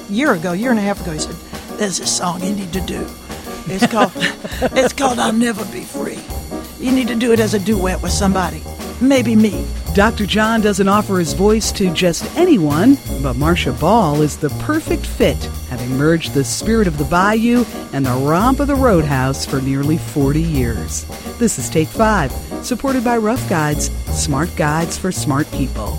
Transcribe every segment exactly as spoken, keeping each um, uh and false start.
year ago, year and a half ago, he said, there's a song you need to do. It's called, it's called I'll Never Be Free. You need to do it as a duet with somebody, maybe me. Doctor John doesn't offer his voice to just anyone, but Marcia Ball is the perfect fit, having merged the spirit of the bayou and the romp of the roadhouse for nearly forty years. This is Take Five, supported by Rough Guides, smart guides for smart people.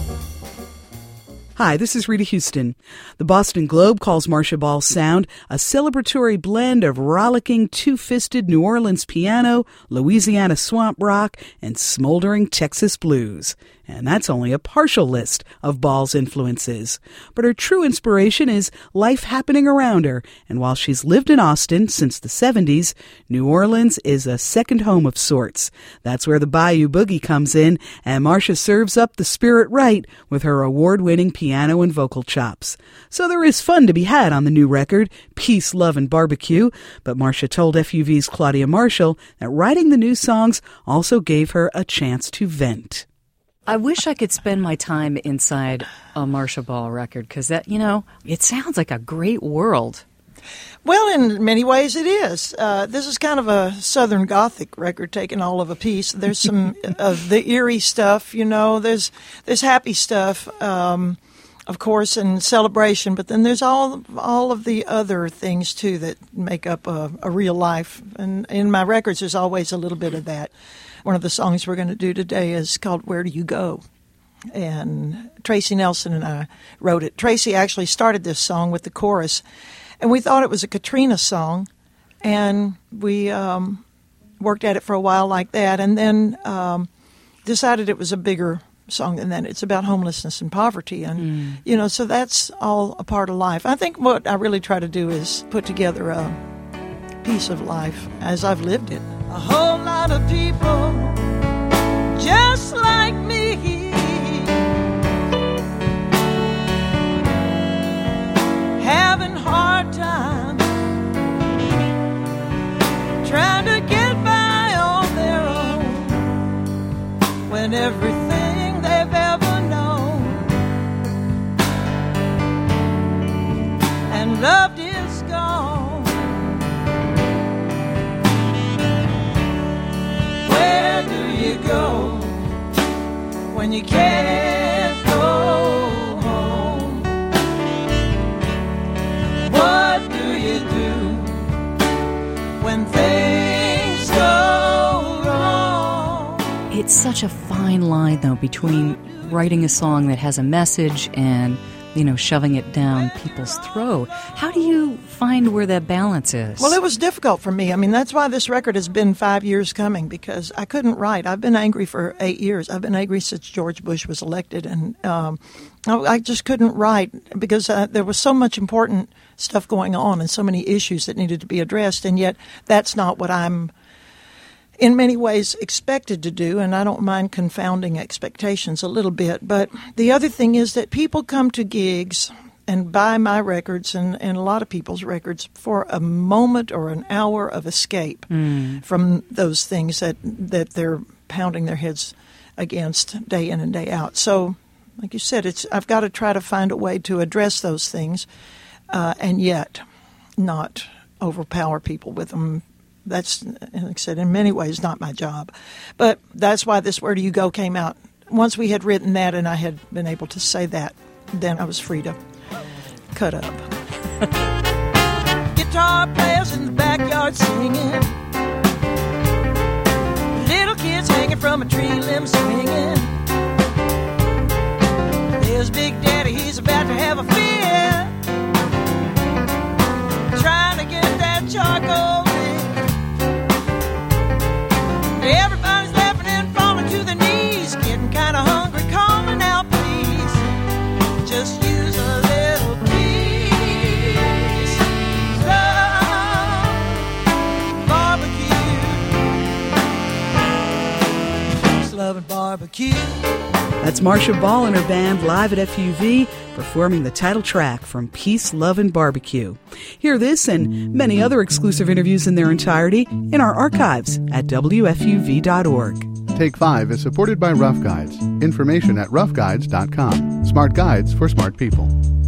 Hi, this is Rita Houston. The Boston Globe calls Marcia Ball's sound a celebratory blend of rollicking two-fisted New Orleans piano, Louisiana swamp rock, and smoldering Texas blues. And that's only a partial list of Ball's influences. But her true inspiration is life happening around her. And while she's lived in Austin since the seventies, New Orleans is a second home of sorts. That's where the Bayou Boogie comes in, and Marcia serves up the spirit right with her award-winning piano and vocal chops. So there is fun to be had on the new record, Peace, Love, and Barbecue. But Marcia told F U V's Claudia Marshall that writing the new songs also gave her a chance to vent. I wish I could spend my time inside a Marcia Ball record because that, you know, it sounds like a great world. Well, in many ways it is. Uh, this is kind of a Southern Gothic record taken all of a piece. There's some of the eerie stuff, you know, there's there's happy stuff, um, of course, and celebration, but then there's all all of the other things, too, that make up a, a real life. And in my records, there's always a little bit of that. One of the songs we're going to do today is called Where Do You Go? And Tracy Nelson and I wrote it. Tracy actually started this song with the chorus, and we thought it was a Katrina song, and we um, worked at it for a while like that, and then um, decided it was a bigger song than that. It's about homelessness and poverty, and, mm. you know, so that's all a part of life. I think what I really try to do is put together a piece of life as I've lived it. A whole lot of people just like me, having hard times, trying to get by on their own, when everything they've ever known and loved is gone. Where do you go when you can't go home? What do you do when things go wrong? It's such a fine line, though, between writing a song that has a message and, you know, shoving it down people's throat. How do you find where that balance is? Well, it was difficult for me. I mean, that's why this record has been five years coming, because I couldn't write. I've been angry for eight years. I've been angry since George Bush was elected, and um, I just couldn't write because uh, there was so much important stuff going on and so many issues that needed to be addressed, and yet that's not what I'm in many ways expected to do, and I don't mind confounding expectations a little bit. But the other thing is that people come to gigs and buy my records and, and a lot of people's records for a moment or an hour of escape mm. from those things that, that they're pounding their heads against day in and day out. So, like you said, it's I've got to try to find a way to address those things uh, and yet not overpower people with them. That's, like I said, in many ways not my job. But that's why this Where Do You Go came out. Once we had written that and I had been able to say that, then I was free to cut up. Guitar players in the backyard singing, little kids hanging from a tree limb swinging. There's Big Daddy, he's about to have a fit, trying to get that charcoal. Everybody's laughing and falling to their knees, getting kind of hungry, calling out, please, just use a little piece of barbecue, peace, love, and barbecue. That's Marcia Ball and her band live at F U V, performing the title track from Peace, Love, and Barbecue. Hear this and many other exclusive interviews in their entirety in our archives at W F U V dot org. Take Five is supported by Rough Guides. Information at rough guides dot com. Smart guides for smart people.